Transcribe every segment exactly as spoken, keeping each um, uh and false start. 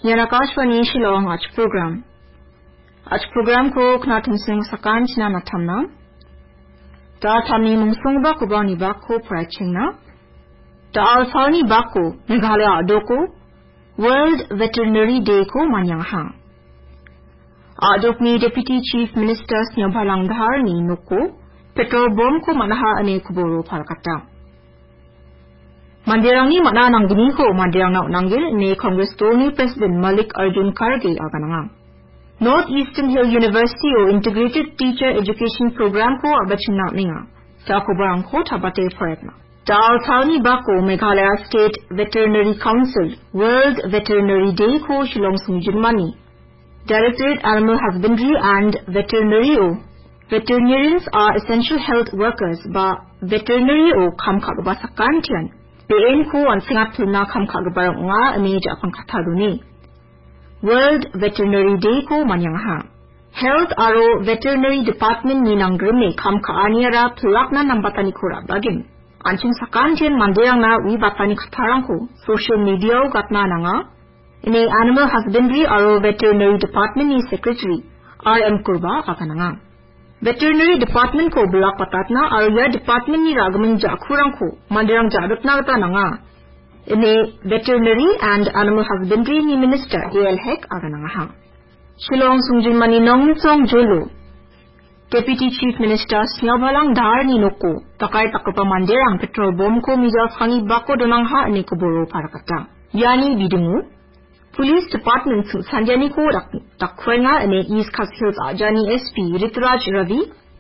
Yan Akashwani Shillong Ach program. Ach program ko knatum sing sakan china matamna. Da tamni mungsung ba ko ba ni ba ko praching na. Da alfani ba ko Meghalaya adoko World Veterinary Day ko manyang ha. Adok ni Deputy Chief Minister Snyobalang Dhar ni Nuko petrol bomb ko manaha ane kuboro palkata. Mandirang ni mana nang gini ko mandirang na nanggil ni Congress Tony President Malik Arjun Kharge agananga. North Eastern Hill University o Integrated Teacher Education Program ko abachin na ninga. Sa ko barang ko tabate forever. Dal Thalni Bako Meghalaya State Veterinary Council World Veterinary Day ko Shillong Sungjin Mani. Directorate Animal Husbandry and Veterinary o Veterinarians are essential health workers ba veterinary o kam kagaba sakantian. Bein ko ang singat na kam kagaba nga ani japang kataruni. World Veterinary Day ko manyang ha. Health aro Veterinary Department ni nang grime kam kaaniara tulak na nambatani ko rabagin. Anching sakantian mandirang na wi batani katarang ko social media o gatna na nga. Ini Animal Husbandry aro Veterinary Department ni Secretary R M Kurba kakana nga. Veterinary Department ko bulak patat na aro ya Department ni ragaman jakurang ko mandirang jadot na gata na nga. Ini Veterinary and Animal Husbandry ni Minister A L Hek kakana nga ha. Shillong Sungjin Mani Nong Song Jolo Deputy Chief Minister Snyobalang Dhar ni Nuko takay takapa mandirang petrol bomb ko mijal fangi bako donang ha ni kuburo parakata. Yani bidungu Police Department su sanjani ko takwenga ane East Khasi Hills Ajani S P Rituraj Ravi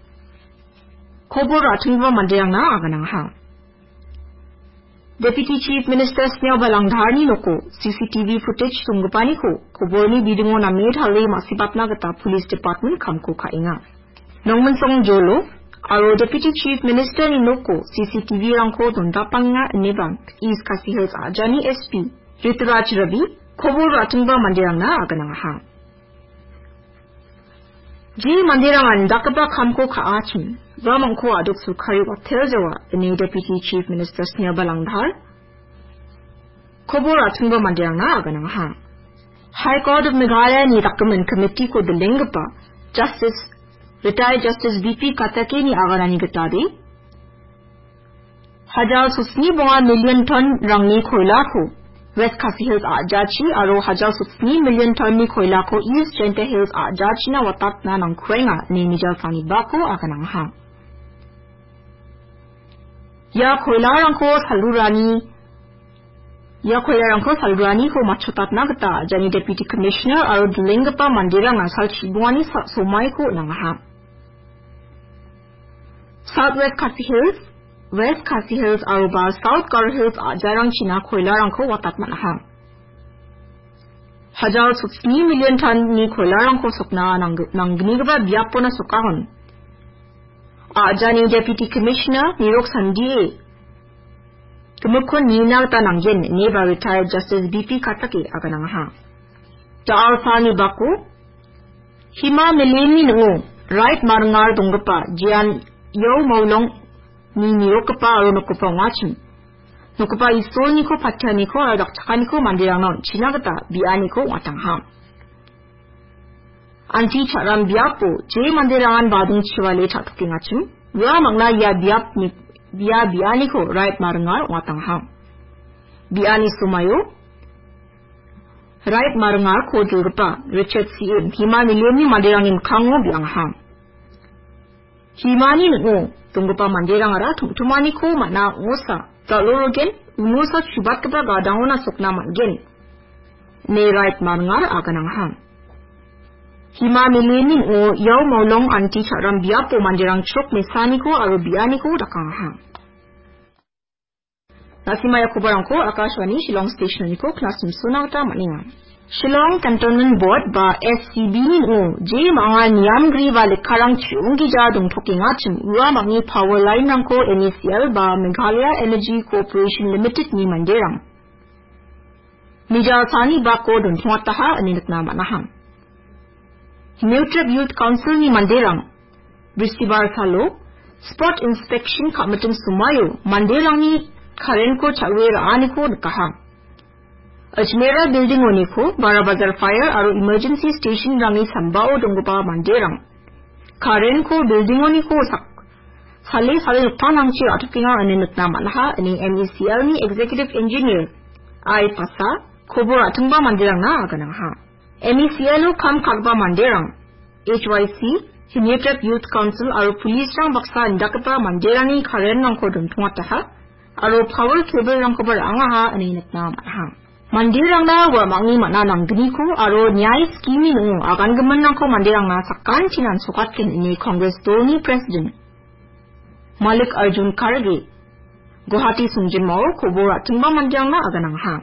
kobor atungwa mandirang na aganang ha. Deputy Chief Minister Snyobalang Dhar ni Nuko C C T V footage tunggupani ko kobor ni bidungu na maid hali masipat na gata Police Department kamko kainga. Nongmansong Jolo aro Deputy Chief Minister ni Nuko C C T V rangko dondapang nga Nebank East Khasi Hills Ajani S P Rituraj Ravi kobor atungba mandirang na aganang ha. Ji mandirangan dakaba kamko kaachin ramang ko adok sukari wa terjawa ni Deputy Chief Minister Snyobalang Dhar kobor atungba mandirang na aganang ha. High Court of Meghalaya ni Document Committee ko delengpa Justice Retired Justice V P Katake ni agarani gatadi Hajal susni bunga million ton rangni koila ko West Khasi Hills Ajachi aro hajal susni million ton ni koila ko East Jente Hills Ajachi na watat na ng kwenga ni mijal fani bako akanang ha. Ya koila rang ko salurani Ya koila rang ko salurani ko machotat na gata jani Deputy Commissioner aro dulengpa mandirang ang salchi buwani sa somay ko nang ha. Southwest Khasi Hills West Khasi Hills aro ba South Garo Hills ajarang china koilarang ko watat manaha. Hajal susni million ton ni koilarang ko sokna nang nang gnigaba biapo na sokahon. Ajani Deputy Commissioner Nirok Sandie. Tumukon nina ta nang yen neba Retired Justice B P Katake aganang ha. Taal fani bako Hima mileni ngo right marangar donggapa jian yo maulong ni nirokapa aro nukupa ngachin. Nukupa iso niko patya niko aro dakchaka niko mandirang non chinagata biya niko watang ham. Anti charam biyapo je mandirangan badung chiwale chatuki ngachim. Wala mangna ya biyap ni biya biya niko right marangar watang ham. Biya ni sumayo right marangar ko jurpa Richard C M hima mileni mandirangin kango biyang ham. Himani ngo tunggupa mandirang ara tumani ko mana ngosa talorogen umusa chubat kapa gadangona sokna mangen ne right marangar aganang ha. Hima mileni ngo yaw maulong anti charam biapo mandirang chok mesani ko aro biani ko dakang ha. Nasimaya kubarang ko Akashwani Shillong Station ko classroom sunata maninga. Shillong Cantonment Board ba S C B ni ngo je mga niyam gri ba likarang chiungi jadong toking achim ua mangi power line rang ko N E C L ba Meghalaya Energy Corporation Limited ni mandirang. Mijal sani ba ko dun tuwataha aninak na manahang. Neutrab Youth Council ni mandirang. Brisibar Salo Spot Inspection Committee sumayo mandirang ni karen ko chalwera ani ko nakahang. Ajmera building oni ko Barabazar fire aru emergency station rangi sambao dongpa manderang. Karen ko building oni ko sak sale sale tanang chi atupinga ani nutna manha ani M E C L ni executive engineer ai pasa khobor athungba manderang na aganang ha. M E C L kam khagba manderang H Y C Himyatap Youth Council aru police rang baksa indakpa manderang ni Karen nang ko dum thungata ha aru power cable rang ko bar anga ha ani nutna manha. Mandirang na wa mangi mana nang gni ko aro nyai skimi no agan gaman nang ko mandirang na sakkan chinan sukatkin ni Congress Doni President Malik Arjun Kharge Guwahati sungjin mao khobora thungba mandirang na aganang ha.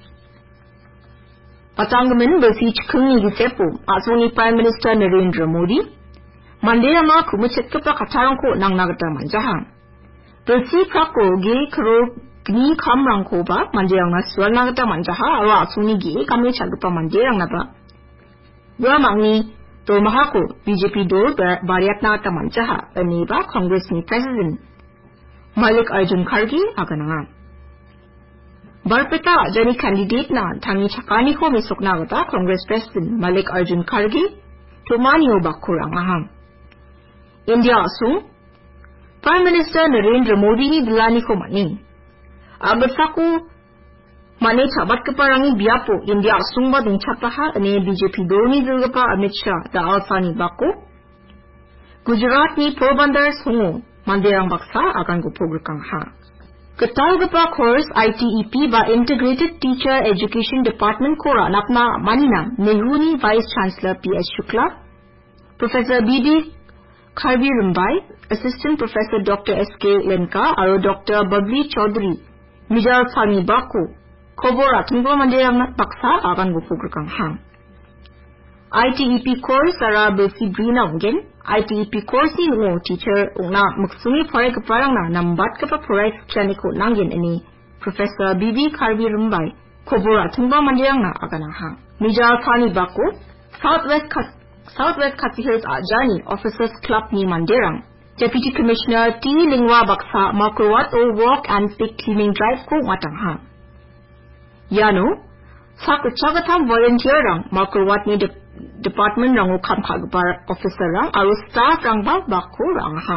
Patanggaman basi chkhungni gisepu asoni Prime Minister Narendra Modi mandirang na khumuchetkapa khatharang ko nang nagata manjaha. Basi prakko ge khro Gni kamrang ko ba mandirang na sual nagata manjaha aro asuni gi kami chagpa mandirang na ba. Wa mangni to mahako B J P do bariat nagata manjaha ani ba Congress ni President Malik Arjun Kharge agananga. Barpeta jani candidate na thangi chakani ko misok nagata Congress President Malik Arjun Kharge to manio bakurang aha. India asung Prime Minister Narendra Modi ni dilani ko mani. Agatsaku mane chabat keparangi biapo India asungba dungchapaha ane B J P doni dilgapa Amit Shah da alsani bako Gujarat ni Porbandar sungo mandirang baksa akan go prograkang ha. Ketalgapa course I T E P ba Integrated Teacher Education Department kora napna manina Nehru ni Vice Chancellor P S Shukla Professor B D Kharbi Rumbai Assistant Professor Doctor S K Lenka aro Doctor Babli Chaudhary Mijal Sami Bako khobora thungba mandirang na baksa agan go prograkang ha. I T E P course ara besi brina ungen I T E P course ni ngo teacher ungna muksumi phare kaparang na nambat kapa forex clinic nangin ani Professor B B Kharbi Rumbai khobora thungba mandirang na agana ha. Mijal Sami Bako Southwest Khat Southwest Khasi Hills Ajani Officers Club ni mandirang Deputy Commissioner T. Lingwa Baksa Makurwat o Walk and Pick Cleaning Drive ko matang ha. Yano, sak chagatham volunteer rang Makurwat ni de department rango kam khagbar officer rang aru staff rang ba bakko rang ha.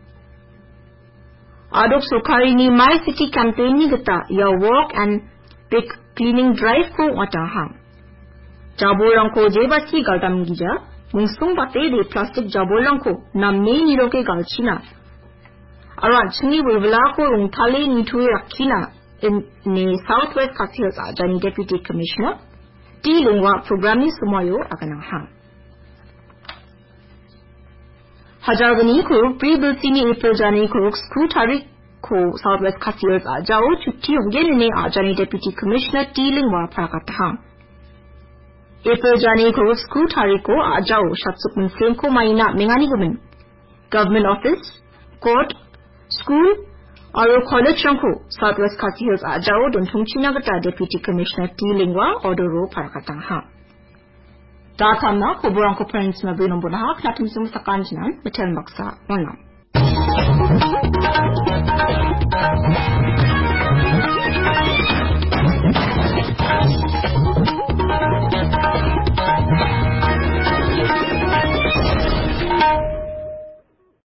Adok Sukari ni My City campaign ni gata ya Walk and Pick Cleaning Drive ko matang ha. Jabo rang ko jebasi galdam gija Mungsung bate de plastic jabolang ko na main niro ke galchina. Aran chungi wivla ko rung thale ni thui rakhina in ne Southwest Khasi Hills Ajani Deputy Commissioner T. Lingwa program ni sumayo aganang ha. Hajargani ko pre-bilsi ni April jani ko school tarik ko Southwest Khasi Hills Ajao chutti ungen ne Ajani Deputy Commissioner T. Lingwa prakata ha. April jani ko school tariko ajao shatsuk muslim ko maina mengani gumen government office court school aru college rangko Southwest Khasi Hills ajao don thungchina gata Deputy Commissioner T. Lingwa odoro parakatang ha. Da tamna ko borang ko parents na binom bunaha knatum sum sakanjinan metel maksa onam.